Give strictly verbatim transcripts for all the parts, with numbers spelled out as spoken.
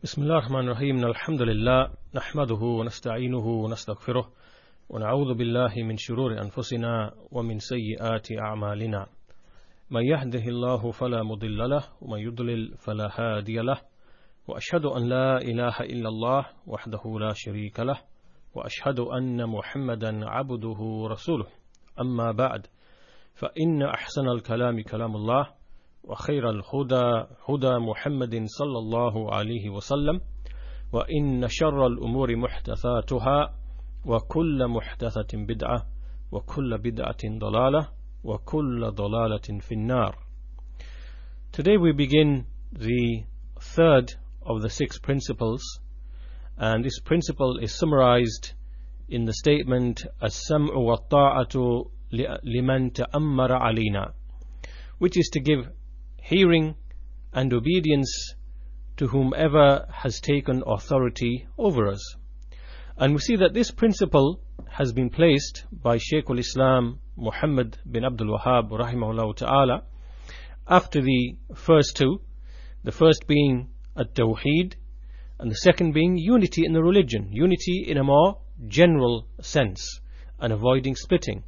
بسم الله الرحمن الرحيم الحمد لله نحمده ونستعينه ونستغفره ونعوذ بالله من شرور أنفسنا ومن سيئات أعمالنا من يهده الله فلا مضل له ومن يضلل فلا هادي له وأشهد أن لا إله إلا الله وحده لا شريك له وأشهد أن محمدا عبده ورسوله أما بعد فإن أحسن الكلام كلام الله وخير الهدى هدى محمد صلى الله عليه وسلم وإن شر الأمور محدثاتها وكل محدثة بدعة وكل بدعة ضلالة وكل ضلالة في النار. Today we begin the third of the six principles, and this principle is summarized in the statement as-sam'u wat-ta'atu liman ta'ammara alina, which is to give hearing and obedience to whomever has taken authority over us. And we see that this principle has been placed by Shaykh al-Islam Muhammad bin Abdul Wahhab rahimahullah ta'ala after the first two, the first being at-tawheed and the second being unity in the religion, unity in a more general sense and avoiding splitting.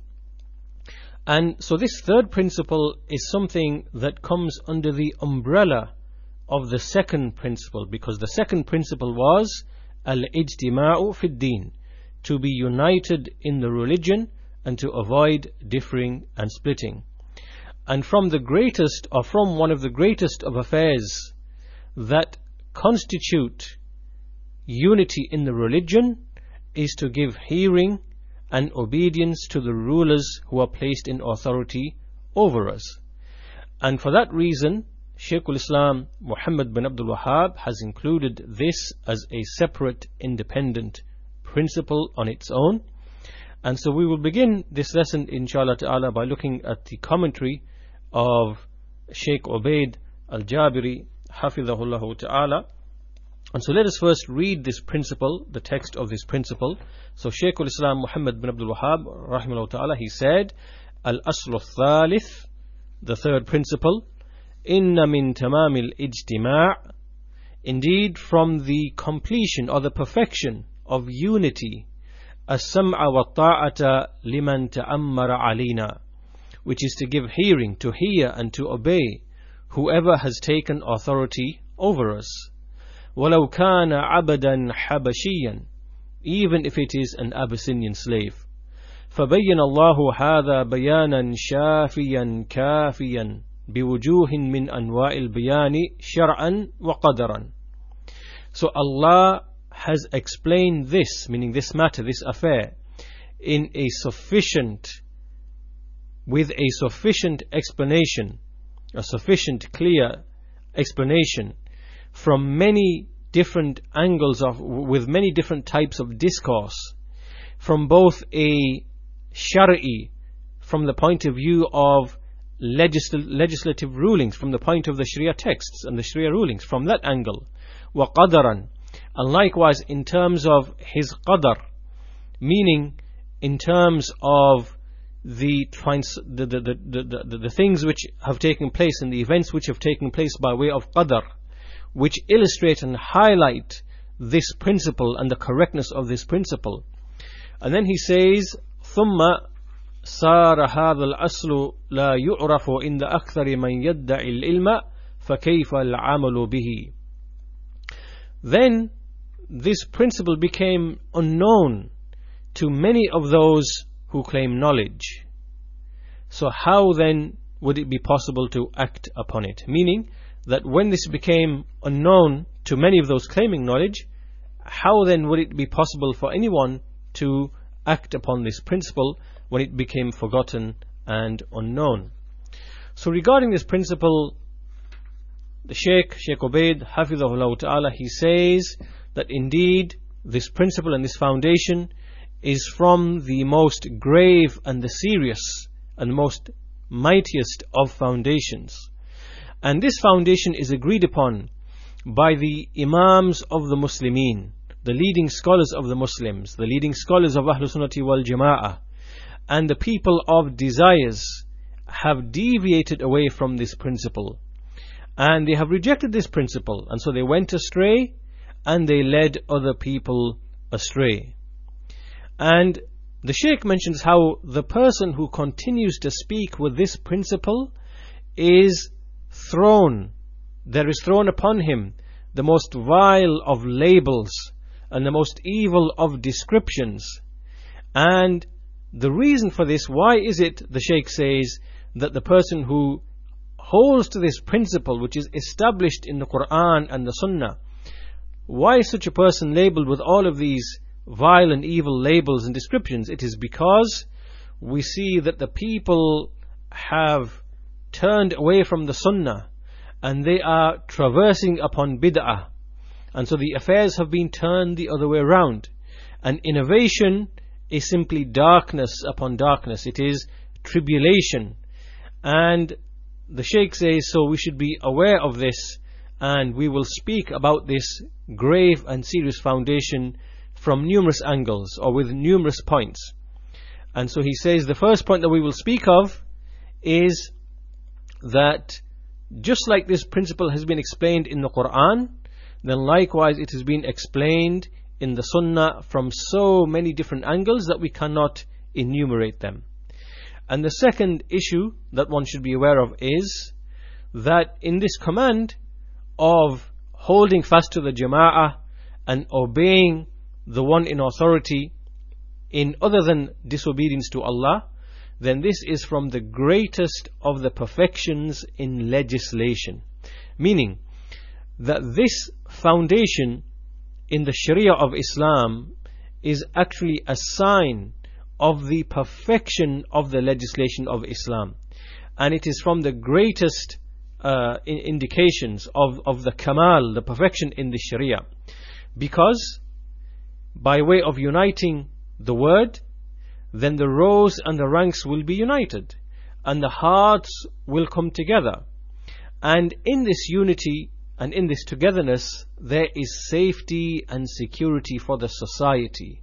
And so this third principle is something that comes under the umbrella of the second principle, because the second principle was al-ijtima'u fi ad-din, to be united in the religion and to avoid differing and splitting. And from the greatest, or from one of the greatest of affairs that constitute unity in the religion, is to give hearing and obedience to the rulers who are placed in authority over us. And for that reason, Shaykh al-Islam Muhammad bin Abdul Wahhab has included this as a separate independent principle on its own. And so we will begin this lesson inshallah ta'ala by looking at the commentary of Shaykh Ubaid al-Jabiri hafidhahullah ta'ala. And so let us first read this principle, the text of this principle. So Shaykh al-Islam Muhammad bin Abdul Wahhab rahimahullah ta'ala, he said, Al-Aslu al-Thalith, the third principle, Inna min tamamil ijtima', indeed from the completion or the perfection of unity, as-sam'a wa ta'ata liman ta'ammara alina, which is to give hearing, to hear and to obey whoever has taken authority over us. وَلَوْ كَانَ عَبَدًا حَبَشِيًّا, even if it is an Abyssinian slave. فَبَيَّنَ اللَّهُ هَذَا بَيَانًا شَافِيًا كَافِيًا بِوُجُوهٍ مِّنْ أَنْوَاءِ الْبِيَانِ شَرْعًا وَقَدَرًا. So Allah has explained this, meaning this matter, this affair, in a sufficient, with a sufficient explanation, a sufficient clear explanation, from many different angles of, with many different types of discourse, from both a shari'i, from the point of view of legisl- legislative rulings, from the point of the Sharia texts and the Sharia rulings, from that angle, wa qadaran, and likewise in terms of his qadar, meaning in terms of the, trans- the, the, the, the, the, the things which have taken place and the events which have taken place by way of qadar, which illustrate and highlight this principle and the correctness of this principle. And then he says, ثُمَّ صَارَ هَذَا الْأَصْلُ لَا يُعْرَفُ عِنْدَ أَكْثَرِ مَنْ يَدَّعِ الْإِلْمَ فَكَيْفَ الْعَمَلُ بِهِ. Then this principle became unknown to many of those who claim knowledge. So how then would it be possible to act upon it? Meaning that when this became unknown to many of those claiming knowledge, how then would it be possible for anyone to act upon this principle when it became forgotten and unknown? So regarding this principle, the Shaykh, Shaykh Ubaid, hafidhahullah ta'ala, he says that indeed this principle and this foundation is from the most grave and the serious and most mightiest of foundations. And this foundation is agreed upon by the Imams of the Muslimin, the leading scholars of the Muslims, the leading scholars of Ahlul Sunnati wal Jama'ah, and the people of desires have deviated away from this principle. And they have rejected this principle, and so they went astray and they led other people astray. And the Shaykh mentions how the person who continues to speak with this principle is thrown, there is thrown upon him the most vile of labels and the most evil of descriptions. And the reason for this, why is it, the Shaykh says, that the person who holds to this principle which is established in the Quran and the Sunnah, why is such a person labeled with all of these vile and evil labels and descriptions? It is because we see that the people have turned away from the Sunnah and they are traversing upon bid'ah, and so the affairs have been turned the other way around, and innovation is simply darkness upon darkness, it is tribulation. And the Shaykh says, so we should be aware of this, and we will speak about this grave and serious foundation from numerous angles, or with numerous points. And so he says the first point that we will speak of is that just like this principle has been explained in the Quran, then likewise it has been explained in the Sunnah from so many different angles that we cannot enumerate them. And the second issue that one should be aware of is that in this command of holding fast to the Jama'ah and obeying the one in authority in other than disobedience to Allah, then this is from the greatest of the perfections in legislation. Meaning that this foundation in the Sharia of Islam is actually a sign of the perfection of the legislation of Islam, and it is from the greatest uh, in indications of, of the kamal, the perfection in the Sharia, because by way of uniting the word, then the rows and the ranks will be united and the hearts will come together, and in this unity and in this togetherness there is safety and security for the society.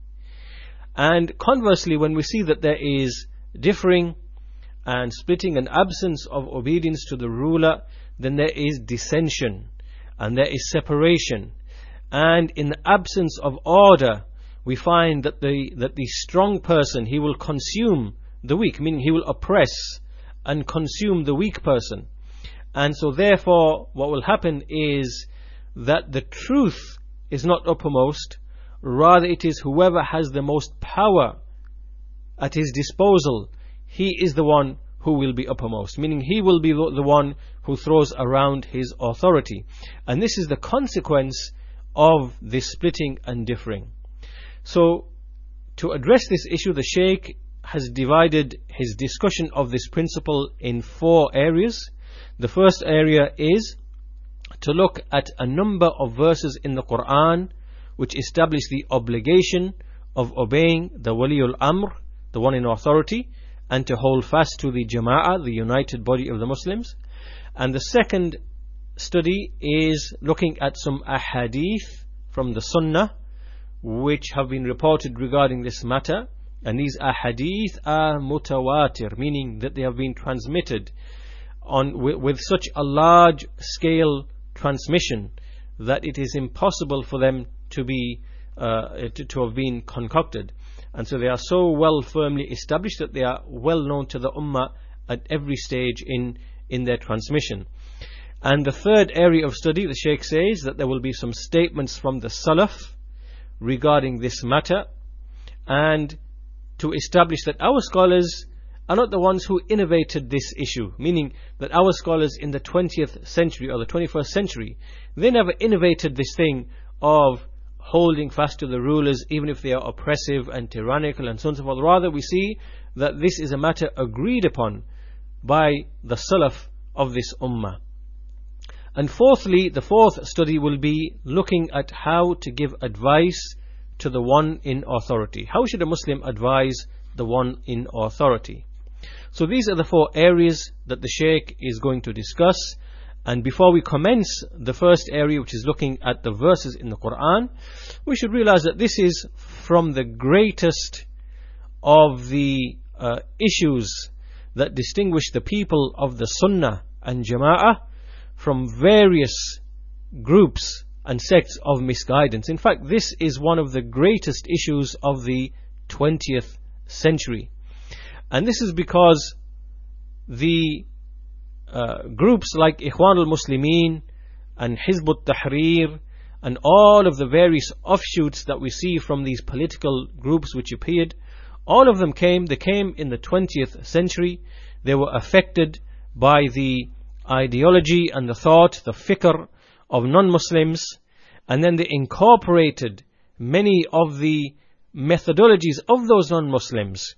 And conversely, when we see that there is differing and splitting and absence of obedience to the ruler, then there is dissension and there is separation, and in the absence of order we find that the that the strong person, he will consume the weak, meaning he will oppress and consume the weak person. And so therefore what will happen is that the truth is not uppermost, rather it is whoever has the most power at his disposal, he is the one who will be uppermost, meaning he will be the one who throws around his authority. And this is the consequence of this splitting and differing. So to address this issue, the Shaykh has divided his discussion of this principle in four areas. The first area is to look at a number of verses in the Quran which establish the obligation of obeying the Waliul Amr, the one in authority, and to hold fast to the Jama'ah, the united body of the Muslims. And the second study is looking at some ahadith from the Sunnah which have been reported regarding this matter, and these ahadith are mutawatir, meaning that they have been transmitted on with, with such a large scale transmission that it is impossible for them to be uh, to, to have been concocted. And so they are so well firmly established that they are well known to the ummah at every stage in in their transmission. And the third area of study, the Shaykh says that there will be some statements from the Salaf regarding this matter, and to establish that our scholars are not the ones who innovated this issue, meaning that our scholars in the twentieth century or the twenty-first century, they never innovated this thing of holding fast to the rulers even if they are oppressive and tyrannical and so on and so forth. Rather, we see that this is a matter agreed upon by the Salaf of this ummah. And fourthly, the fourth study will be looking at how to give advice to the one in authority. How should a Muslim advise the one in authority? So these are the four areas that the Shaykh is going to discuss. And before we commence the first area, which is looking at the verses in the Quran, we should realize that this is from the greatest of the uh, issues that distinguish the people of the Sunnah and Jama'ah from various groups and sects of misguidance. In fact, this is one of the greatest issues of the twentieth century. And this is because the uh, groups like Ikhwan al-Muslimin and Hizb ut-Tahrir and all of the various offshoots that we see from these political groups which appeared, all of them came, they came in the twentieth century. They were affected by the ideology and the thought, the fikr of non-Muslims, and then they incorporated many of the methodologies of those non-Muslims,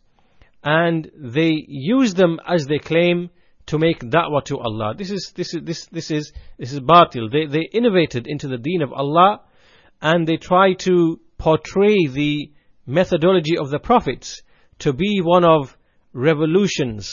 and they used them, as they claim, to make da'wah to Allah. This is this is this this is this is batil. They they innovated into the deen of Allah, and they try to portray the methodology of the prophets to be one of revolutions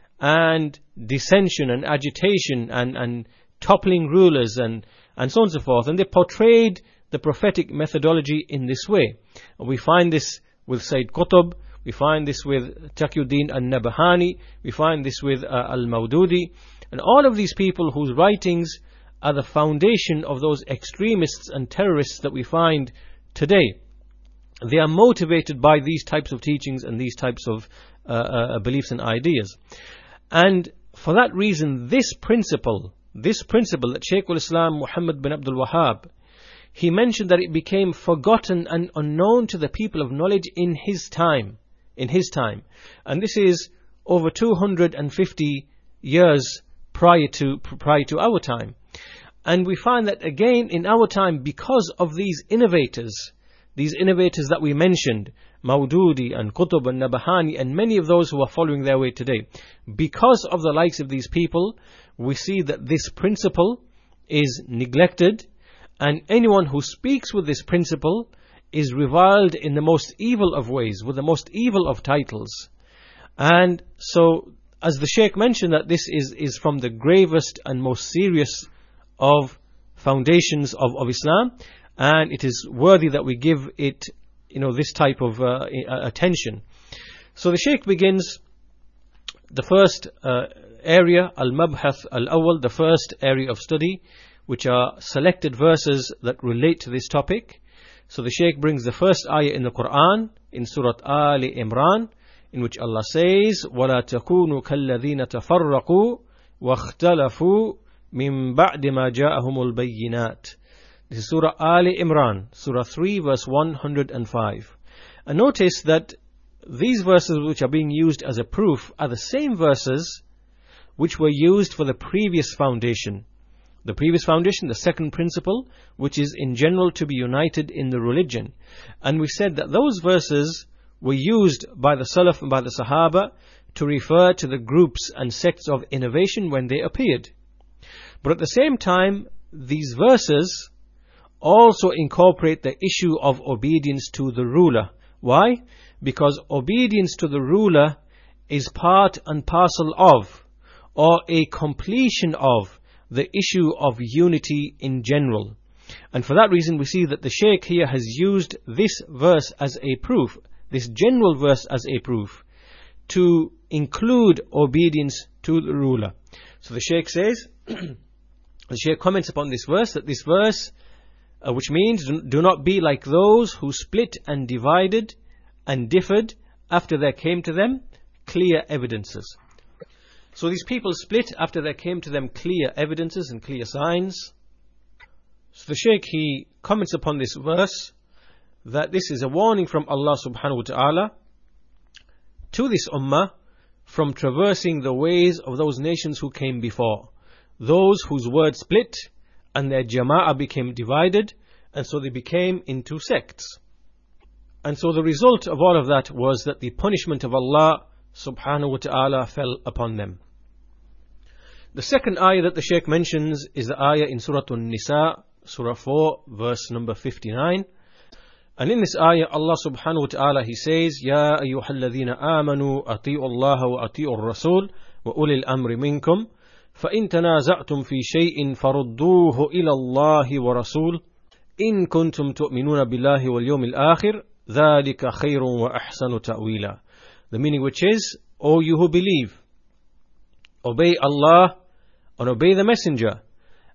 and dissension and agitation and, and toppling rulers and, and so on and so forth. And they portrayed the prophetic methodology in this way. We find this with Sayyid Qutb, we find this with Taqiyuddin al-Nabhani, we find this with uh, al-Mawdudi, and all of these people whose writings are the foundation of those extremists and terrorists that we find today. They are motivated by these types of teachings and these types of uh, uh, beliefs and ideas. And for that reason, this principle, this principle that Shaykh al-Islam Muhammad bin Abdul Wahhab, he mentioned that it became forgotten and unknown to the people of knowledge in his time. In his time. And this is over two hundred fifty years prior to, prior to our time. And we find that again in our time, because of these innovators, these innovators that we mentioned, Mawdudi and Qutb and Nabhani and many of those who are following their way today, because of the likes of these people, we see that this principle is neglected, and anyone who speaks with this principle is reviled in the most evil of ways, with the most evil of titles. And so, as the Shaykh mentioned, that this is, is from the gravest and most serious of foundations of, of Islam, and it is worthy that we give it, you know, this type of uh, attention. So the Shaykh begins the first uh, area, al-Mabhath al-Awwal, the first area of study, which are selected verses that relate to this topic. So the Shaykh brings the first ayah in the Quran, in Surah Ali Imran, in which Allah says, وَلَا تَكُونُوا كَالَّذِينَ تَفَرَّقُوا وَاخْتَلَفُوا مِن بَعْدِ مَا جَاءَهُمُ الْبَيِّنَاتِ. This is Surah Ali Imran, Surah three, verse one hundred five. And notice that these verses which are being used as a proof are the same verses which were used for the previous foundation. The previous foundation, the second principle, which is in general to be united in the religion. And we said that those verses were used by the Salaf and by the Sahaba to refer to the groups and sects of innovation when they appeared. But at the same time, these verses also incorporate the issue of obedience to the ruler. Why? Because obedience to the ruler is part and parcel of, or a completion of, the issue of unity in general. And for that reason we see that the Shaykh here has used this verse as a proof, this general verse as a proof, to include obedience to the ruler. So the Shaykh says, the Shaykh comments upon this verse, that this verse, uh, which means, do not be like those who split and divided and differed after there came to them clear evidences. So these people split after there came to them clear evidences and clear signs. So the Shaykh, he comments upon this verse that this is a warning from Allah subhanahu wa ta'ala to this ummah from traversing the ways of those nations who came before. Those whose word split and their jama'ah became divided, and so they became into sects. And so the result of all of that was that the punishment of Allah subhanahu wa ta'ala fell upon them. The second ayah that the Shaykh mentions is the ayah in Surah An-Nisa, Surah four, verse number fifty-nine. And in this ayah, Allah subhanahu wa ta'ala, He says, يَا أَيُّهَا الَّذِينَ آمَنُوا أَطِيعُوا اللَّهَ وَأَطِيعُوا الرَّسُولَ وَأُولِي الْأَمْرِ مِنْكُمْ فَإِن تَنَازَعْتُمْ فِي شَيْءٍ فَرُدُّوهُ إِلَى اللَّهِ وَرَسُولِهِ إِن كُنتُمْ تُؤْمِنُونَ بِاللَّهِ وَالْيَوْمِ الْآخِرِ ذَلِكَ خَيْرٌ وَأَحْسَنُ تَأْوِيلًا. The meaning which is, O you who believe, obey Allah and obey the Messenger,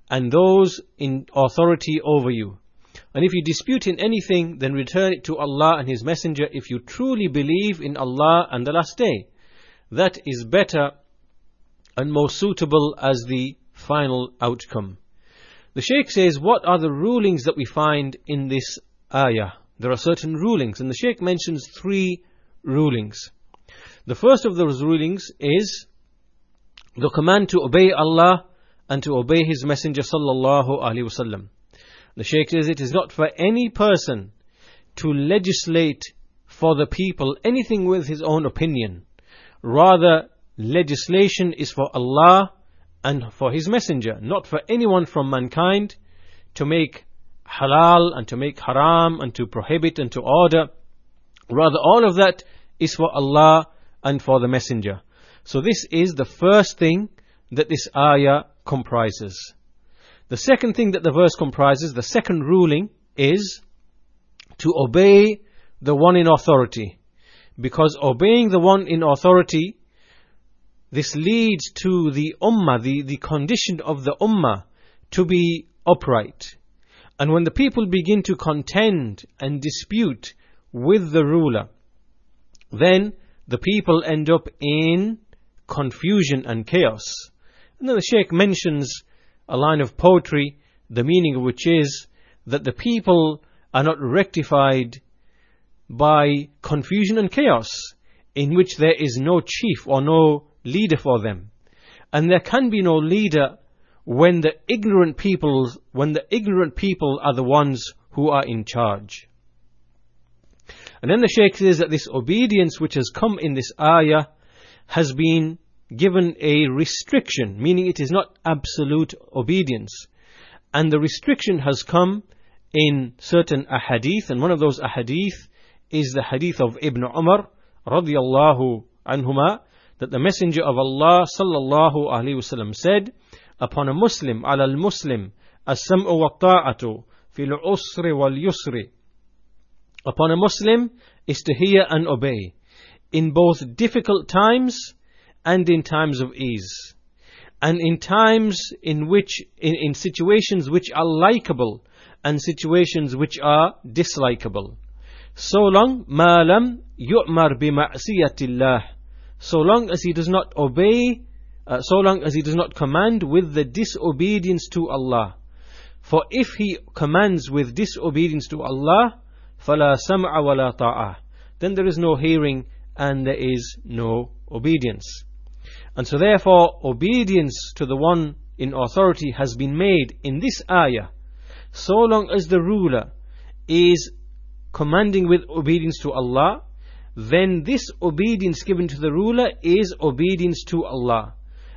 and those in authority over you. And if you dispute in anything, then return it to Allah and His Messenger if you truly believe in Allah and the Last Day. That is better and more suitable as the final outcome. The Shaykh says, what are the rulings that we find in this ayah? There are certain rulings, and the Shaykh mentions three rulings. The first of those rulings is the command to obey Allah and to obey His Messenger sallallahu alaihi wasallam. The Shaykh says it is not for any person to legislate for the people anything with his own opinion. Rather, legislation is for Allah and for His Messenger, not for anyone from mankind to make halal and to make haram and to prohibit and to order. Rather, all of that is for Allah and for the Messenger. So this is the first thing that this ayah comprises. The second thing that the verse comprises, the second ruling, is to obey the one in authority. Because obeying the one in authority, this leads to the ummah, the, the condition of the ummah to be upright. And when the people begin to contend and dispute with the ruler, then the people end up in confusion and chaos. And then the Shaykh mentions a line of poetry, the meaning of which is that the people are not rectified by confusion and chaos, in which there is no chief or no leader for them. And there can be no leader when the ignorant people, when the ignorant people are the ones who are in charge. And then the Shaykh says that this obedience which has come in this ayah has been given a restriction, meaning it is not absolute obedience. And the restriction has come in certain ahadith, and one of those ahadith is the hadith of Ibn Umar radiyallahu anhuma, that the Messenger of Allah sallallahu alaihi wasallam said, upon a Muslim, ala al-Muslim, as-sam'u wa ta'atu fil usri wal yusri. Upon a Muslim is to hear and obey in both difficult times and in times of ease, and in times in which, in, in situations which are likable and situations which are dislikable. So long, ma lam yu'mar bi ma'siyatillah, so long as he does not obey, uh, so long as he does not command with the disobedience to Allah. For if he commands with disobedience to Allah, فَلَا سَمْعَ وَلَا طَاعَةً, then there is no hearing and there is no obedience. And so therefore, obedience to the one in authority has been made in this ayah, so long as the ruler is commanding with obedience to Allah, then this obedience given to the ruler is obedience to Allah.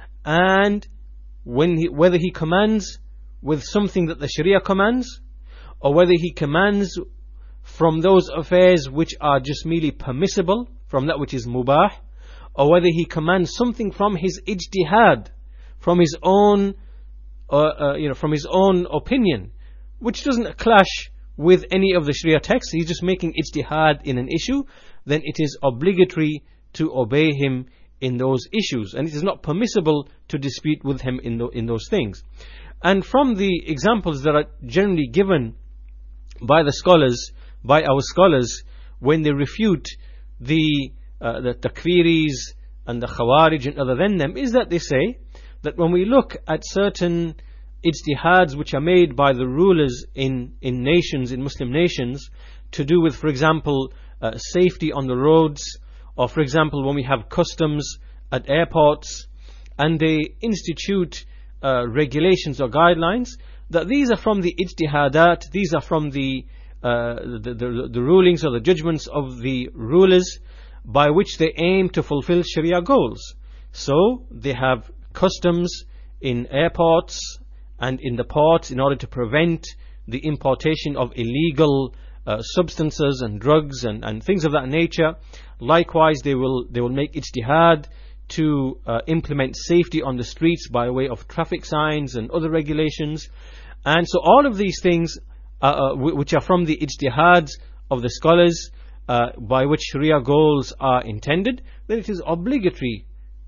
And when he, whether he commands with something that the Sharia commands, or whether he commands from those affairs which are just merely permissible, from that which is mubah, or whether he commands something from his ijtihad, from his own, uh, uh, you know, from his own opinion, which doesn't clash with any of the Sharia texts, he's just making ijtihad in an issue, then it is obligatory to obey him in those issues, and it is not permissible to dispute with him in, the, in those things. And from the examples that are generally given by the scholars, by our scholars, when they refute the uh, the takfiris and the khawarij and other than them, is that they say that when we look at certain ijtihads which are made by the rulers in, in nations, in Muslim nations, to do with, for example, uh, safety on the roads, or for example when we have customs at airports, and they institute uh, regulations or guidelines, that these are from the ijtihadat, these are from the Uh, the, the, the rulings or the judgments of the rulers by which they aim to fulfill Sharia goals. So they have customs in airports and in the ports in order to prevent the importation of illegal uh, substances and drugs and, and things of that nature. Likewise, they will they will make ijtihad to uh, implement safety on the streets by way of traffic signs and other regulations. And so all of these things Uh, uh, which are from the ijtihads of the scholars uh, by which Sharia goals are intended, then it is obligatory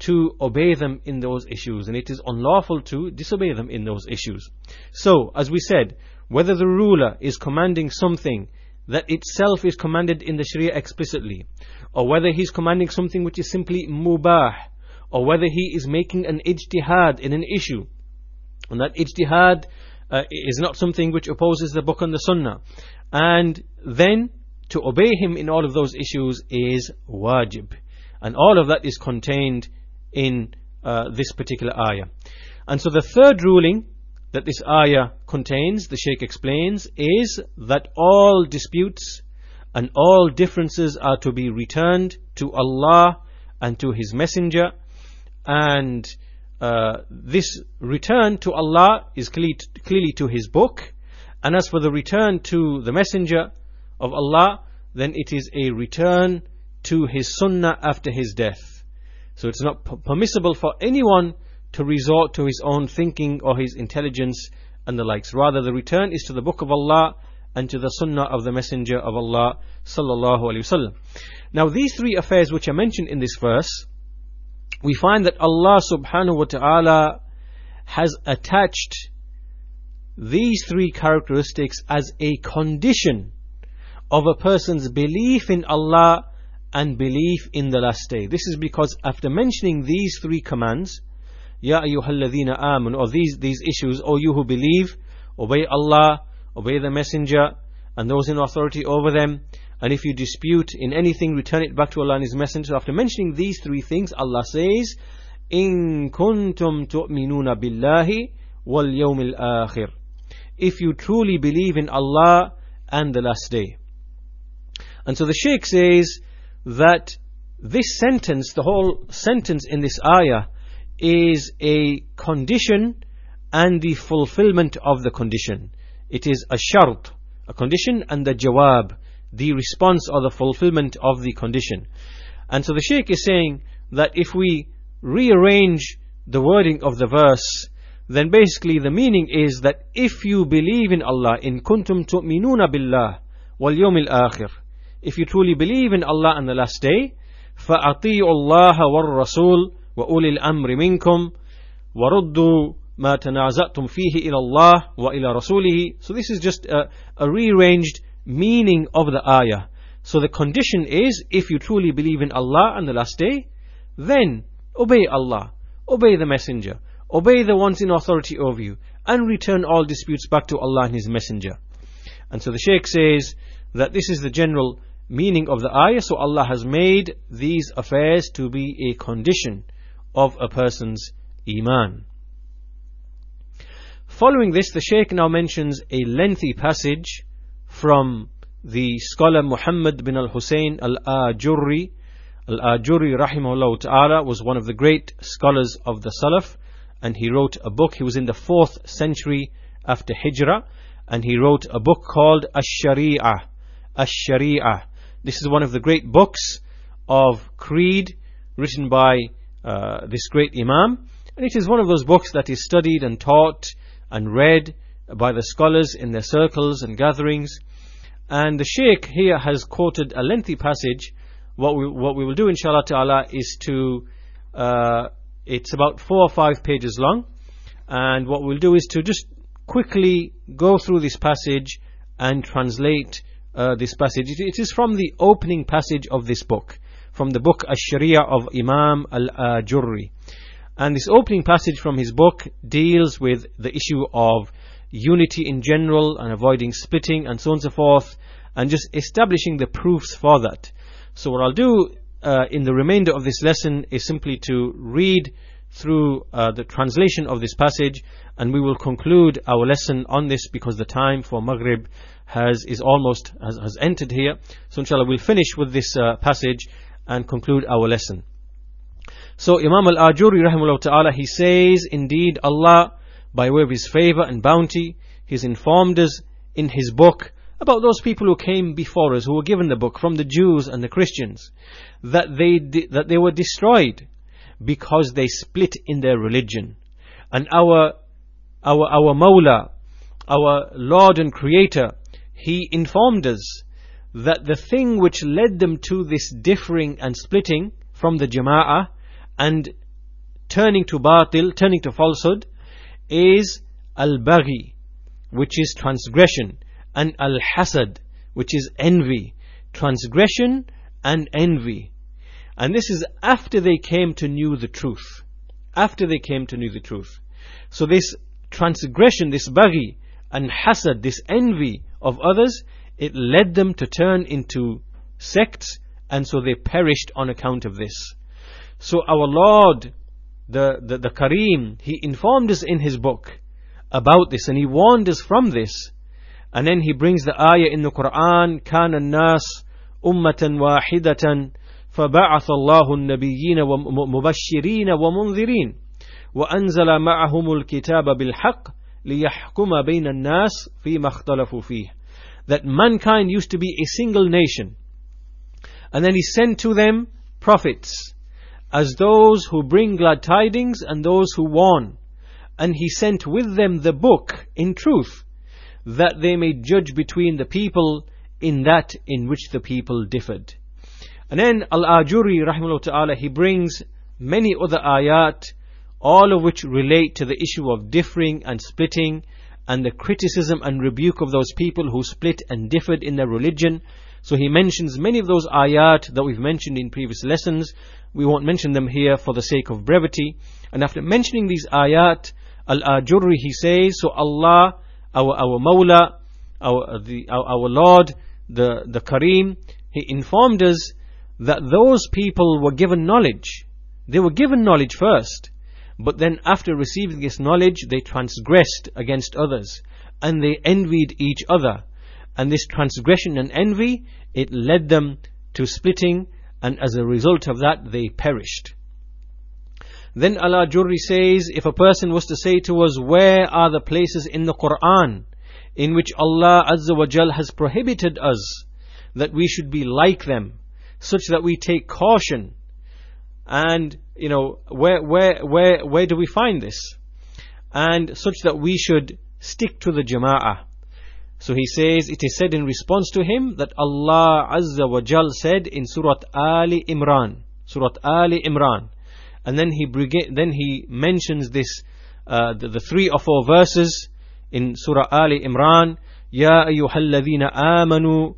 to obey them in those issues, and it is unlawful to disobey them in those issues. So, as we said, whether the ruler is commanding something that itself is commanded in the Sharia explicitly, or whether he's commanding something which is simply mubah, or whether he is making an ijtihad in an issue, and that ijtihad uh, is not something which opposes the book and the sunnah, and then to obey him in all of those issues is wajib. And all of that is contained in uh, this particular ayah. And so the third ruling that this ayah contains, the Shaykh explains, is that all disputes and all differences are to be returned to Allah and to His Messenger, and uh, this return to Allah is clearly, clearly to His book, and as for the return to the Messenger of Allah, then it is a return to His Sunnah after His death. So it's not p- permissible for anyone to resort to his own thinking or his intelligence and the likes. Rather, the return is to the Book of Allah and to the Sunnah of the Messenger of Allah sallallahu alaihi wasallam. Now, these three affairs which are mentioned in this verse, we find that Allah subhanahu wa ta'ala has attached these three characteristics as a condition of a person's belief in Allah and belief in the last day. This is because after mentioning these three commands, Ya ayyuhalladhina amanu, or these, these issues, O you who believe, obey Allah, obey the Messenger and those in authority over them, and if you dispute in anything, return it back to Allah and His Messenger. So after mentioning these three things, Allah says, In kuntum tu'minuna billahi wal yawmil akhir, if you truly believe in Allah and the last day. And so the Shaykh says that this sentence, the whole sentence in this ayah, is a condition and the fulfillment of the condition. It is a shart, a condition, and the jawab, the response or the fulfillment of the condition. And so the Shaykh is saying that if we rearrange the wording of the verse, then basically the meaning is that if you believe in Allah, in kuntum tu'minuna billah wal yawmil akhir, if you truly believe in Allah and the last day, فَأَطِيعُوا اللَّهَ وَالرَّسُولَ وَأُولِي الْأَمْرِ مِنْكُمْ وَرُدُّوا مَا تَنَازَعْتُمْ فِيهِ إِلَى اللَّهِ وَإِلَى رَسُولِهِ. So this is just a, a rearranged meaning of the ayah. So the condition is, if you truly believe in Allah and the last day, then obey Allah, obey the Messenger, obey the ones in authority over you, and return all disputes back to Allah and His Messenger. And so the Shaykh says that this is the general meaning of the ayah. So Allah has made these affairs to be a condition of a person's iman. Following this, the Shaykh now mentions a lengthy passage from the scholar Muhammad bin al-Husayn al-Ajurri. Al-Ajurri rahimahullah ta'ala was one of the great scholars of the Salaf, and he wrote a book. He was in the fourth century after Hijrah, and he wrote a book called Ash-Shari'ah. Ash-Shari'ah. This is one of the great books of creed written by uh, this great Imam, and it is one of those books that is studied and taught and read by the scholars in their circles and gatherings. And the Shaykh here has quoted a lengthy passage. What we, what we will do inshallah ta'ala is to, uh, it's about four or five pages long, and what we'll do is to just quickly go through this passage and translate uh, this passage. It, it is from the opening passage of this book, from the book Ash-Shari'ah of Imam al-Ajurri. And this opening passage from his book deals with the issue of unity in general and avoiding splitting and so on and so forth, and just establishing the proofs for that. So what I'll do uh, in the remainder of this lesson is simply to read through uh, the translation of this passage, and we will conclude our lesson on this because the time for Maghrib has is almost has, has entered here. So inshallah we'll finish with this uh, passage and conclude our lesson. So Imam al-Ajurri rahimahullah ta'ala, he says, indeed Allah, by way of His favour and bounty, He's informed us in His book about those people who came before us, who were given the book, from the Jews and the Christians, that they di- that they were destroyed because they split in their religion. And our our our Mawla, our Lord and Creator, He informed us that the thing which led them to this differing and splitting from the Jama'ah and turning to batil, turning to falsehood, is al-baghi, which is transgression, and al-hasad, which is envy. Transgression and envy. And this is after they came to know the truth. After they came to know the truth. So this transgression, this baghi and hasad, this envy of others, it led them to turn into sects, and so they perished on account of this. So our Lord, the, the, the Kareem, He informed us in His book about this, and He warned us from this. And then He brings the ayah in the Quran, كَانَ النَّاسُ أُمَّةً وَاحِدَةً فَبَعَثَ اللَّهُ النَّبِيِّينَ وَمُبَشِّرِينَ وَمُنذِرِينَ وَأَنزَلَ مَعَهُمُ الْكِتَابَ بِالْحَقِّ لِيَحْكُمَ بَيْنَ النَّاسِ فِيمَا اخْتَلَفُوا فِيهِ. That mankind used to be a single nation. And then He sent to them prophets, as those who bring glad tidings and those who warn. And He sent with them the book in truth, that they may judge between the people in that in which the people differed. And then Al-Ajuri rahimahullah ta'ala, he brings many other ayat, all of which relate to the issue of differing and splitting, and the criticism and rebuke of those people who split and differed in their religion. So he mentions many of those ayat that we've mentioned in previous lessons. We won't mention them here for the sake of brevity. And after mentioning these ayat, Al-Ajuri, he says, so Allah, our our Mawla, our the our, our Lord, the the Kareem, He informed us that those people were given knowledge. They were given knowledge first, but then after receiving this knowledge, they transgressed against others, and they envied each other. And this transgression and envy, it led them to splitting, and as a result of that, they perished. Then Al-Ajuri says, if a person was to say to us, where are the places in the Quran in which Allah Azza wa Jal has prohibited us that we should be like them, such that we take caution? And, you know, where, where, where, where do we find this? And such that we should stick to the Jama'ah. So he says, it is said in response to him that Allah Azza wa Jal said in Surah Ali Imran, Surah Ali Imran, and then he then he mentions this, uh, the, the three or four verses in Surah Ali Imran, Ya ayyuhalladhina amanu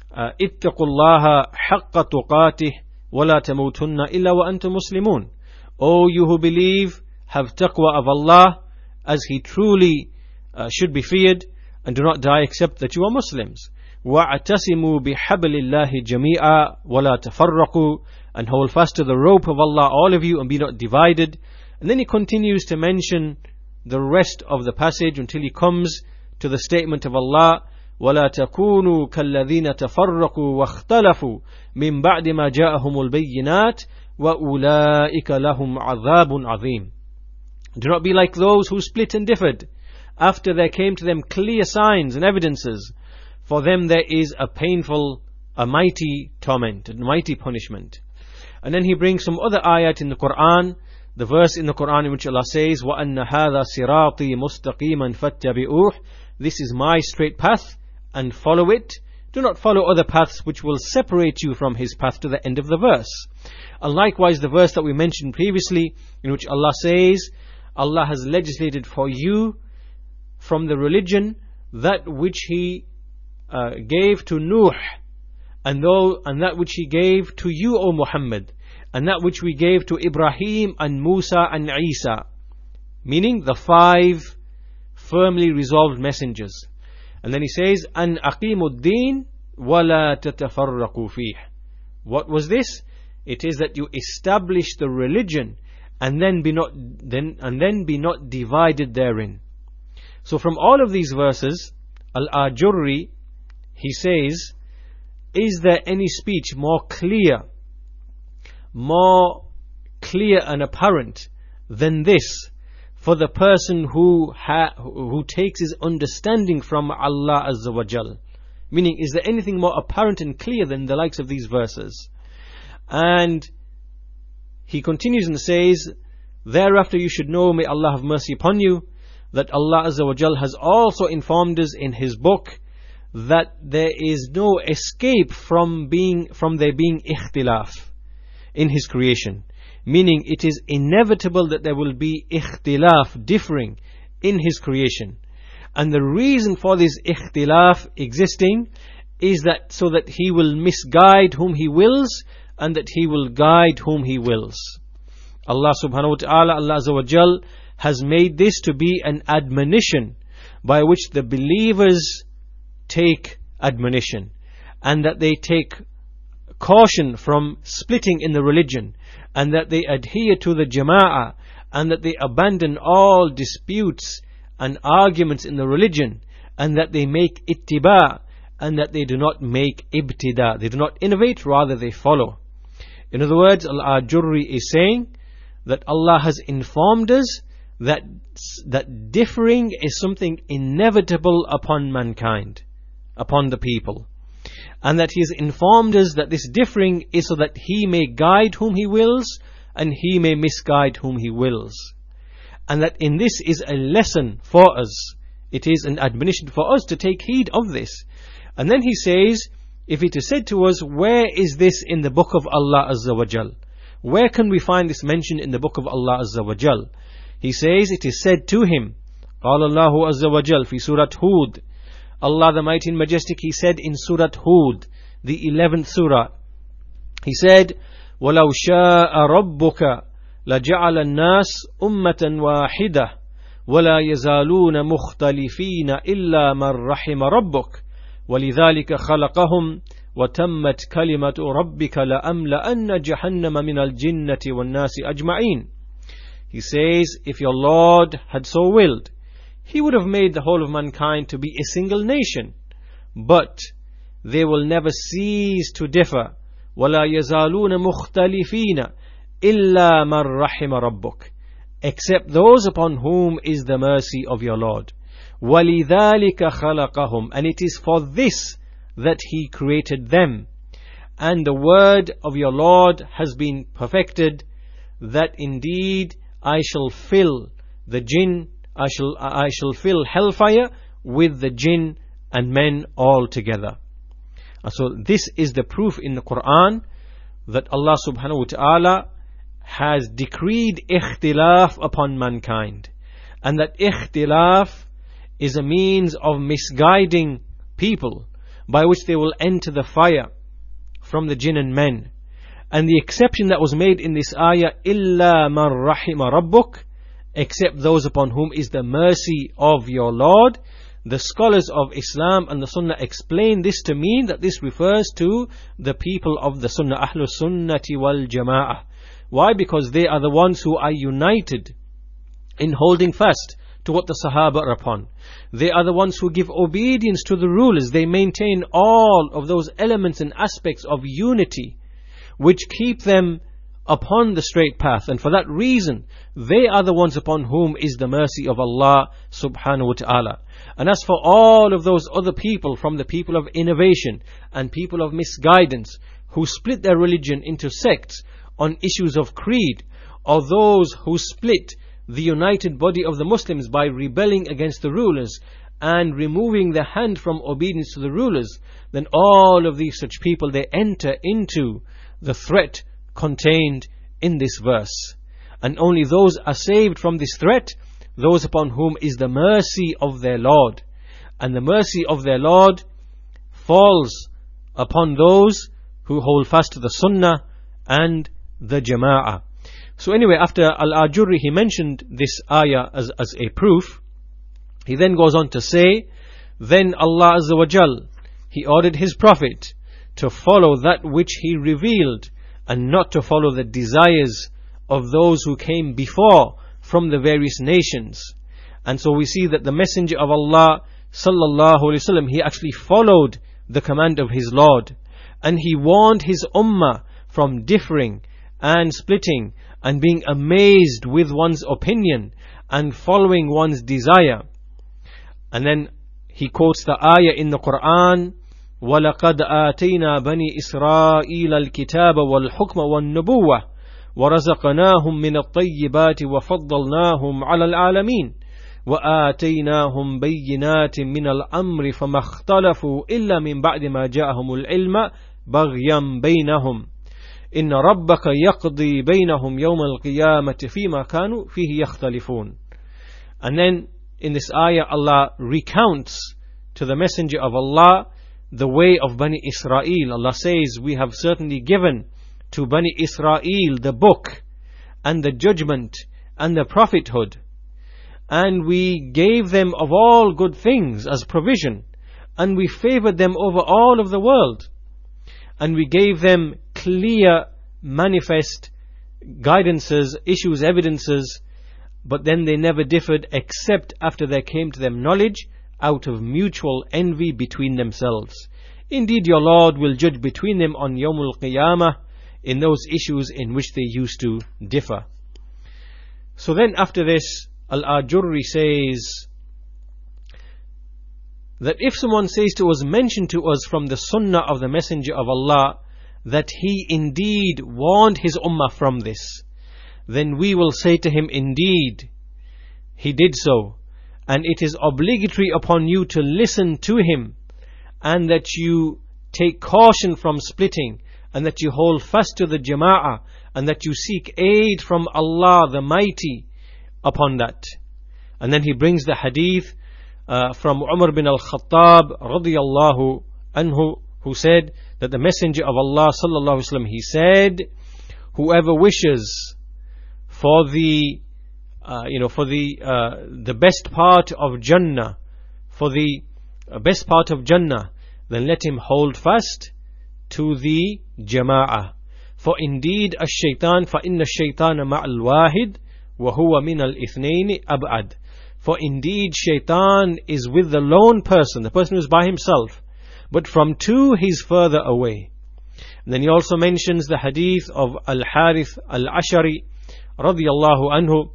ittaqullaha haqqa tuqatih wa la tamutunna illa wa antum muslimun. O you who believe, have taqwa of Allah as He truly uh, should be feared, and do not die except that you are Muslims. وَاعْتَسِمُوا بِحَبْلِ اللَّهِ جَمِيعًا وَلَا تَفَرَّقُوا. And hold fast to the rope of Allah, all of you, and be not divided. And then he continues to mention the rest of the passage until he comes to the statement of Allah, وَلَا تَكُونُوا كَالَّذِينَ تَفَرَّقُوا وَاخْتَلَفُوا مِنْ بَعْدِ مَا جَاءَهُمُ الْبَيِّنَاتِ وَأُولَٰئِكَ لَهُمْ عَذَابٌ عَظِيمٌ. Do not be like those who split and differed after there came to them clear signs and evidences. For them there is a painful, a mighty torment, a mighty punishment. And then he brings some other ayat in the Quran, the verse in the Quran in which Allah says, وَأَنَّ هَذَا صِرَاطِي مُسْتَقِيمًا فَاتَّبِعُوهُ. This is my straight path, and follow it. Do not follow other paths which will separate you from His path, to the end of the verse. And likewise the verse that we mentioned previously, in which Allah says, Allah has legislated for you from the religion that which He uh, gave to Nuh, and though and that which He gave to you, O Muhammad, and that which we gave to Ibrahim and Musa and Isa, meaning the five firmly resolved messengers. And then he says, An aqimu ad-din wa la tatafarraqu fih. What was this? It is that you establish the religion and then be not then and then be not divided therein. So from all of these verses, Al-Ajurri, he says, is there any speech more clear, more clear and apparent than this for the person who ha- who takes his understanding from Allah Azza wa Jal? Meaning, is there anything more apparent and clear than the likes of these verses? And he continues and says, thereafter you should know, may Allah have mercy upon you, that Allah Azza wa Jal has also informed us in His book that there is no escape from being from there being ikhtilaf in His creation. meaning it is inevitable that there will be ikhtilaf, differing in His creation. And the reason for this ikhtilaf existing is that so that He will misguide whom He wills and that He will guide whom He wills. Allah subhanahu wa ta'ala, Allah Azza wa Jal, has made this to be an admonition by which the believers take admonition, and that they take caution from splitting in the religion, and that they adhere to the jama'ah, and that they abandon all disputes and arguments in the religion, and that they make ittiba', and that they do not make ibtida'. They do not innovate, rather they follow. In other words, Al-Ajurri is saying that Allah has informed us that that differing is something inevitable upon mankind, upon the people, and that He has informed us that this differing is so that He may guide whom He wills and He may misguide whom He wills, and that in this is a lesson for us. It is an admonition for us to take heed of this. And then he says, if it is said to us, where is this in the book of Allah Azza wa Jal? Where can we find this mentioned in the book of Allah Azza wa Jal? He says, it is said to him, قال الله عز وجل في سورة هود. Allah the Mighty and Majestic, He said in Surah Hud, the eleventh surah, He said, وَلَوْ شَاءَ رَبُّكَ لَجَعَلَ النَّاسِ أُمَّةً وَاحِدَةً وَلَا يَزَالُونَ مُخْتَلِفِينَ إِلَّا مَنْ رَحِمَ رَبُّكَ وَلِذَلِكَ خَلَقَهُمْ وَتَمَّتْ كَلِمَةُ رَبِّكَ لَأَمْلَأَنَّ جَهَنَّمَ مِنَ الْجِنَّةِ وَالنَّاسِ أَجْمَعِينَ. He says, if your Lord had so willed, He would have made the whole of mankind to be a single nation, but they will never cease to differ. وَلَا يَزَالُونَ مُخْتَلِفِينَ إِلَّا مَنْ رَحِمَ رَبُّكَ, except those upon whom is the mercy of your Lord. وَلِذَلِكَ خَلَقَهُمْ, and it is for this that He created them. And the word of your Lord has been perfected, that indeed I shall fill the jinn, I shall, I shall fill hellfire with the jinn and men all together. And so this is the proof in the Quran that Allah subhanahu wa ta'ala has decreed ikhtilaf upon mankind, and that ikhtilaf is a means of misguiding people by which they will enter the fire from the jinn and men. And the exception that was made in this ayah, إِلَّا مَنْ رَحِمَ رَبُّكَ, except those upon whom is the mercy of your Lord. The scholars of Islam and the Sunnah explain this to mean that this refers to the people of the Sunnah, Ahlus Sunnati wal Jama'ah. Why? Because they are the ones who are united in holding fast to what the Sahaba are upon. They are the ones who give obedience to the rulers. They maintain all of those elements and aspects of unity which keep them upon the straight path, and for that reason they are the ones upon whom is the mercy of Allah subhanahu wa ta'ala. And as for all of those other people from the people of innovation and people of misguidance who split their religion into sects on issues of creed, or those who split the united body of the Muslims by rebelling against the rulers and removing their hand from obedience to the rulers, then all of these such people, they enter into the threat contained in this verse. And only those are saved from this threat, those upon whom is the mercy of their Lord. And the mercy of their Lord falls upon those who hold fast to the Sunnah and the Jama'ah. So anyway, after Al-Ajurri, he mentioned this ayah as, as a proof. He then goes on to say, then Allah Azza wa Jal, He ordered His Prophet to follow that which He revealed, and not to follow the desires of those who came before from the various nations. And so we see that the Messenger of Allah sallallahu alaihi wasallam, he actually followed the command of his Lord, and he warned his ummah from differing and splitting and being amazed with one's opinion and following one's desire. And then he quotes the ayah in the Quran, وَلَقَدْ آتَيْنَا بَنِي إِسْرَائِيلَ الْكِتَابَ وَالْحُكْمَ وَالنُّبُوَّةَ وَرَزَقْنَاهُمْ مِنَ الطَّيِّبَاتِ وَفَضَّلْنَاهُمْ عَلَى الْعَالَمِينَ وَآتَيْنَاهُمْ بَيِّنَاتٍ مِنَ الْأَمْرِ فَمَا اخْتَلَفُوا إِلَّا مِنْ بَعْدِ مَا جَاءَهُمُ الْعِلْمَ بَغْيًا بَيْنَهُمْ. إن ربك يقضي بينهم يوم القيامة فيما كانوا فيه يختلفون. And then in this ayah Allah recounts to the Messenger of Allah the way of Bani Israel. Allah says, we have certainly given to Bani Israel the book and the judgment and the prophethood, and we gave them of all good things as provision, and we favored them over all of the world, and we gave them clear, manifest guidances, issues, evidences, but then they never differed except after there came to them knowledge out of mutual envy between themselves. Indeed, your Lord will judge between them on Yawmul Qiyamah in those issues in which they used to differ. So then after this, Al-Ajurri says that if someone says to us, mention to us from the Sunnah of the Messenger of Allah that he indeed warned his Ummah from this, then we will say to him, indeed, he did so, and it is obligatory upon you to listen to him, and that you take caution from splitting, and that you hold fast to the Jama'ah, and that you seek aid from Allah the Mighty upon that. And then he brings the hadith uh, from Umar bin al-Khattab radiyallahu anhu, who said that the Messenger of Allah sallallahu alaihi wasallam, he said, whoever wishes for the uh, you know for the uh, the best part of Jannah, for the uh, best part of Jannah, then let him hold fast to the Jama'ah. For indeed ash-shaytan fa inna ash-shaytana ma'al wahid wa huwa min al-ithnayn ab'ad. For indeed shaitan is with the lone person, the person who is by himself, but from two he's further away. And then he also mentions the hadith of Al-Harith Al-Ashari radiyallahu anhu,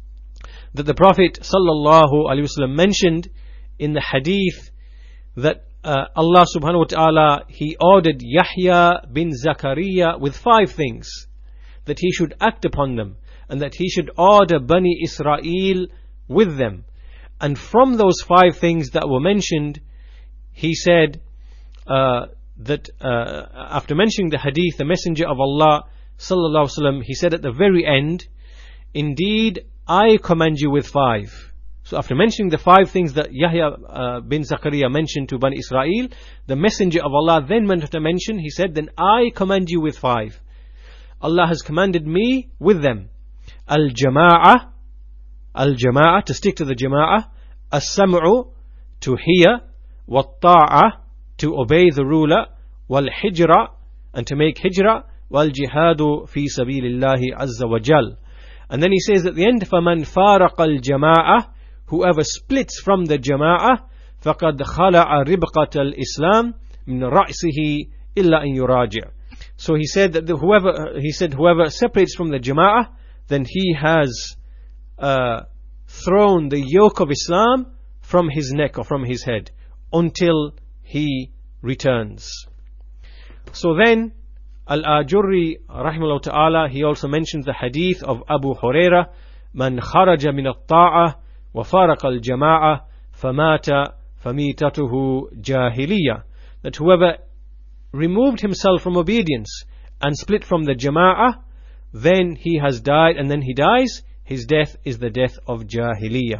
that the Prophet sallallahu alaihi wasallam mentioned in the hadith that uh, Allah subhanahu wa ta'ala, he ordered Yahya bin Zakaria with five things, that he should act upon them, and that he should order Bani Israel with them. And from those five things that were mentioned, he said uh, that uh, after mentioning the hadith, the Messenger of Allah sallallahu alaihi wasallam, he said at the very end, indeed I command you with five. So after mentioning the five things that Yahya uh, bin Zakaria mentioned to Bani Israel, the Messenger of Allah then went to mention, he said, then I command you with five. Allah has commanded me with them. Al-Jama'ah, Al-Jama'ah, to stick to the Jama'ah, As-Sam'u, to hear, Wat-Ta'ah, to obey the ruler, Wal-Hijra, and to make hijrah, Wal-Jihadu fi sabilillahi azza wa jal. And then he says at the end, فَمَنْ فَارَقَ الْجَمَاعَةِ, whoever splits from the Jama'ah, فَقَدْ خَلَعَ رِبْقَةَ الْإِسْلَامِ مِنْ رَأْسِهِ إِلَّا أَنْ يُرَاجِعُ. So he said that the, whoever he said whoever separates from the Jama'ah, then he has uh, thrown the yoke of Islam from his neck or from his head until he returns. So then Al-Ajurri rahimahullah ta'ala, he also mentions the hadith of Abu Huraira, Man kharaja min at-ta'ah wa faraqa al-jama'ah famata famitatuhu jahiliya, that whoever removed himself from obedience and split from the Jama'ah, then he has died, and then he dies, his death is the death of Jahiliyyah.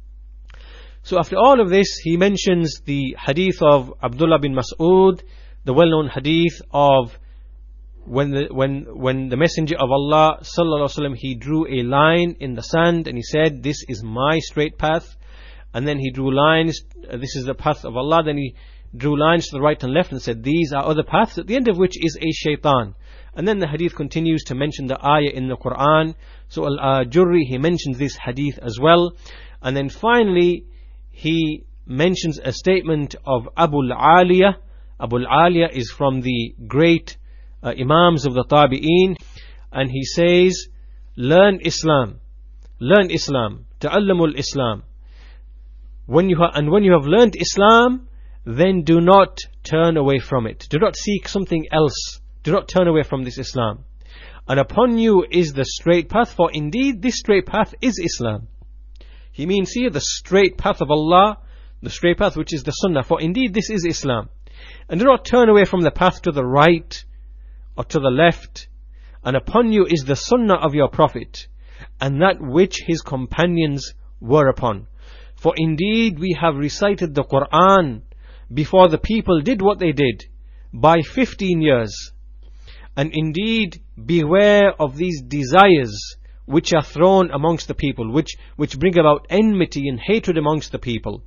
So after all of this, he mentions the hadith of Abdullah bin Mas'ud, the well-known hadith of when the, when, when the Messenger of Allah sallallahu alaihi wasallam, he drew a line in the sand and he said, this is my straight path. And then he drew lines, uh, this is the path of Allah. Then he drew lines to the right and left and said, these are other paths, at the end of which is a shaitan. And then the hadith continues to mention the ayah in the Quran. So Al-Ajurri, he mentions this hadith as well. And then finally, he mentions a statement of Abu al-Aliyah. Abu al-Aliyah is from the great uh, Imams of the Tabi'een. And he says, learn Islam. Learn Islam. Ta'allamul Islam. When you ha- and when you have learned Islam, then do not turn away from it. Do not seek something else. Do not turn away from this Islam. And upon you is the straight path, for indeed this straight path is Islam. He means here the straight path of Allah, the straight path which is the Sunnah, for indeed this is Islam. And do not turn away from the path to the right or to the left and upon you is the sunnah of your Prophet, and that which his companions were upon. For indeed we have recited the Qur'an before the people did what they did, by fifteen years. And indeed beware of these desires which are thrown amongst the people, which, which bring about enmity and hatred amongst the people.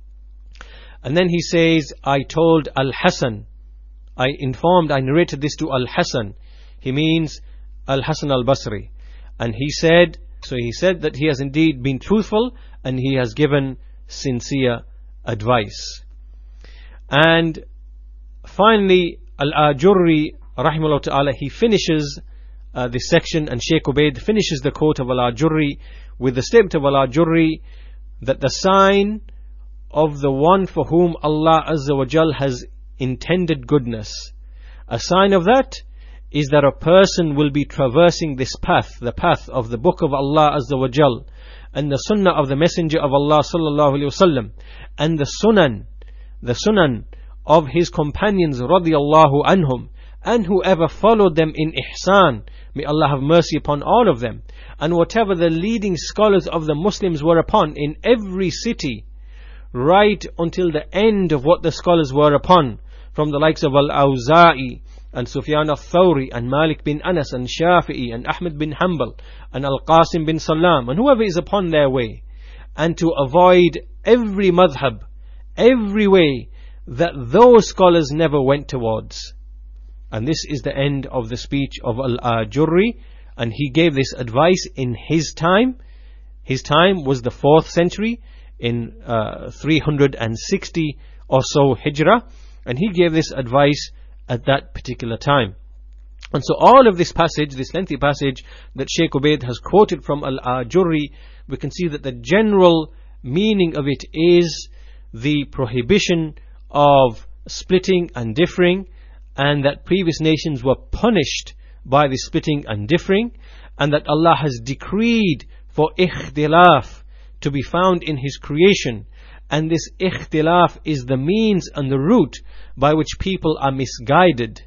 And then he says, I told Al-Hasan, I informed, I narrated this to Al-Hasan. He means Al-Hasan al-Basri. And he said, so he said that he has indeed been truthful and he has given sincere advice. And finally, Al-Ajurri, rahimahullah ta'ala, he finishes uh, this section, and Shaykh Ubaid finishes the quote of Al-Ajurri with the statement of Al-Ajurri that the sign of the one for whom Allah Azza wa Jal has intended goodness, a sign of that is that a person will be traversing this path, the path of the book of Allah Azza wa Jal, and the sunnah of the Messenger of Allah sallallahu alayhi wasallam, and the sunan, the sunan of his companions radiyallahu anhum, and whoever followed them in ihsan, may Allah have mercy upon all of them, and whatever the leading scholars of the Muslims were upon in every city, right until the end of what the scholars were upon, from the likes of Al-Awza'i and Sufyan al-Thawri and Malik bin Anas and Shafi'i and Ahmad bin Hanbal and Al-Qasim bin Salam, and whoever is upon their way, and to avoid every madhab, every way that those scholars never went towards. And this is the end of the speech of Al-Ajurri, and he gave this advice in his time. His time was the fourth century, in uh, three hundred sixty or so Hijrah, and he gave this advice at that particular time. And so all of this passage, this lengthy passage that Shaykh Ubaid has quoted from Al-Ajurri, we can see that the general meaning of it is the prohibition of splitting and differing, and that previous nations were punished by the splitting and differing, and that Allah has decreed for ikhtilaf to be found in His creation, and this ikhtilaf is the means and the route by which people are misguided,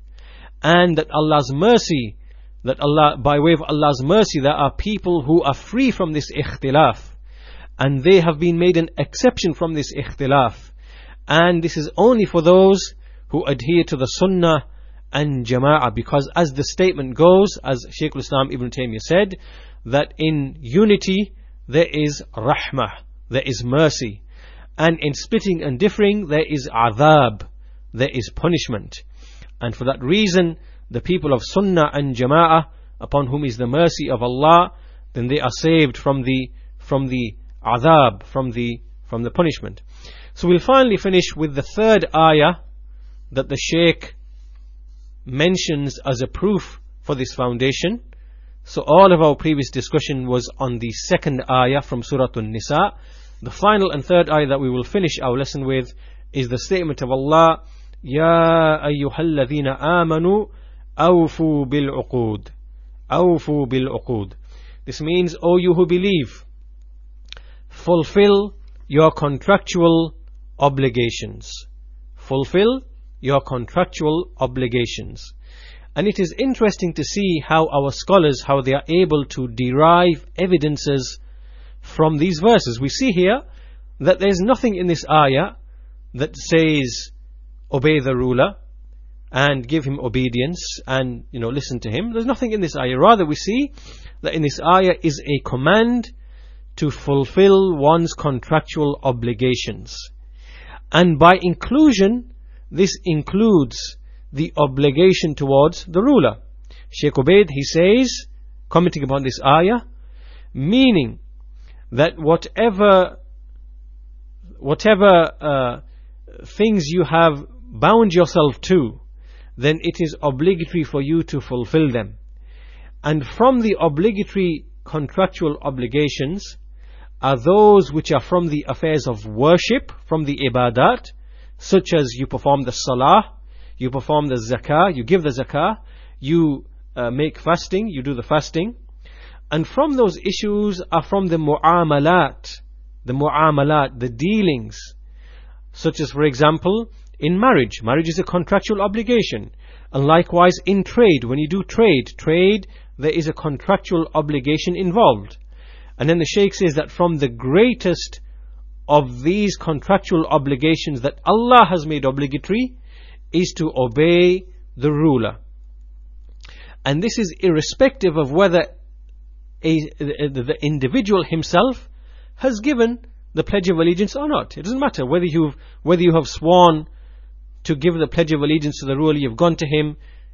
and that Allah's mercy, that Allah, by way of Allah's mercy, there are people who are free from this ikhtilaf, and they have been made an exception from this ikhtilaf, and this is only for those who adhere to the Sunnah and Jama'ah, because as the statement goes, as Shaykh al-Islam Ibn Taymiyyah said, that in unity there is rahmah, there is mercy, and in splitting and differing there is adhab, there is punishment. And for that reason, the people of Sunnah and Jama'ah, upon whom is the mercy of Allah, then they are saved from the from the adhab, from the from the punishment. So we'll finally finish with the third ayah that the Shaykh mentions as a proof for this foundation. So all of our previous discussion was on the second ayah from Surah An-Nisa. The final and third ayah that we will finish our lesson with is the statement of Allah, Ya ayyuhalladhina amanu awfu bil-uqud. Awfu bil-uqud. This means, O you who believe, fulfill your contractual obligations. Fulfill your contractual obligations. And it is interesting to see how our scholars, how they are able to derive evidences from these verses. We see here that there is nothing in this ayah that says obey the ruler and give him obedience and, you know, listen to him. There's nothing in this ayah. Rather, we see that in this ayah is a command to fulfill one's contractual obligations. And by inclusion, this includes the obligation towards the ruler. Shaykh Ubaid, he says, commenting upon this ayah, meaning that whatever whatever uh, things you have bound yourself to, then it is obligatory for you to fulfill them. And from the obligatory contractual obligations are those which are from the affairs of worship, from the ibadat, such as you perform the salah, you perform the zakah, you give the zakah, you uh, make fasting, you do the fasting. And from those issues are from the mu'amalat, the mu'amalat, the dealings, such as, for example, in marriage. Marriage is a contractual obligation. And likewise in trade, when you do trade, trade, there is a contractual obligation involved. And then the Shaykh says that from the greatest of these contractual obligations that Allah has made obligatory is to obey the ruler. And this is irrespective of whether a, the, the individual himself has given the Pledge of Allegiance or not. It doesn't matter whether you've whether you have sworn to give the Pledge of Allegiance to the ruler, you've gone to him,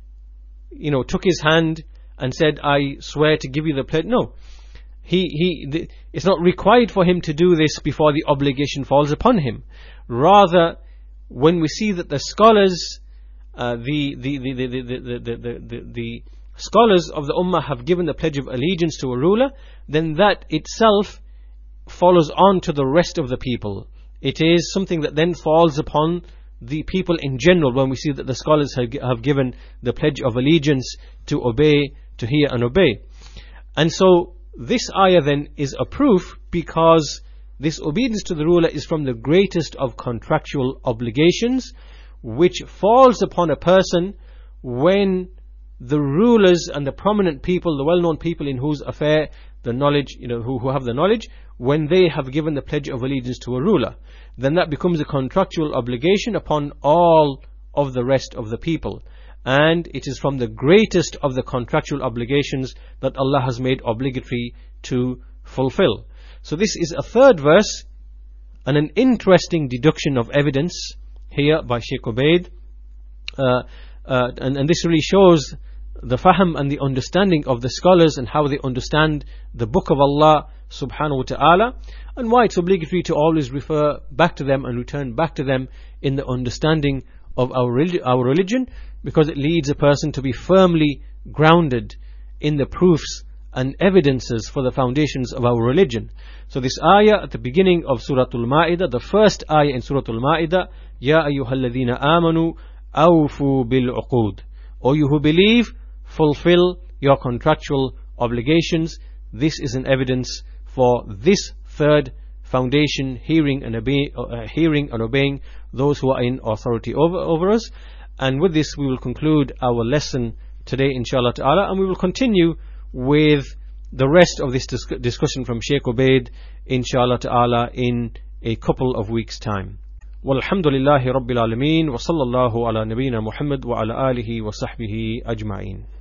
you know, took his hand and said, I swear to give you the pledge. No. He, he, the, it's not required for him to do this before the obligation falls upon him. Rather, when we see that the scholars, uh, the, the, the, the, the, the, the, the, the, the scholars of the Ummah have given the Pledge of Allegiance to a ruler, then that itself follows on to the rest of the people. It is something that then falls upon the people in general when we see that the scholars have, have given the Pledge of Allegiance to obey, to hear and obey. And so this ayah then is a proof, because this obedience to the ruler is from the greatest of contractual obligations, which falls upon a person when the rulers and the prominent people, the well-known people in whose affair the knowledge, you know, who, who have the knowledge, when they have given the Pledge of Allegiance to a ruler, then that becomes a contractual obligation upon all of the rest of the people. And it is from the greatest of the contractual obligations that Allah has made obligatory to fulfill. So this is a third verse and an interesting deduction of evidence here by Shaykh Ubaid. Uh, uh, and, and this really shows the fahm and the understanding of the scholars and how they understand the book of Allah subhanahu wa ta'ala, and why it's obligatory to always refer back to them and return back to them in the understanding of our, relig- our religion, because it leads a person to be firmly grounded in the proofs and evidences for the foundations of our religion. So this ayah at the beginning of Surah Al-Ma'idah, the first ayah in Surah Al-Ma'idah, Ya ayyuhalladhina amanu awfu bil-uqud. O you who believe, fulfill your contractual obligations. This is an evidence for this third foundation, hearing and, obey, uh, hearing and obeying those who are in authority over, over us. And with this we will conclude our lesson today, inshallah ta'ala, and we will continue with the rest of this dis- discussion from Shaykh Ubaid, inshallah ta'ala, in a couple of weeks' time. Walhamdulillahi Rabbil Alameen, wa sallallahu ala nabiyyina Muhammad wa ala alihi wa sahbihi ajma'in.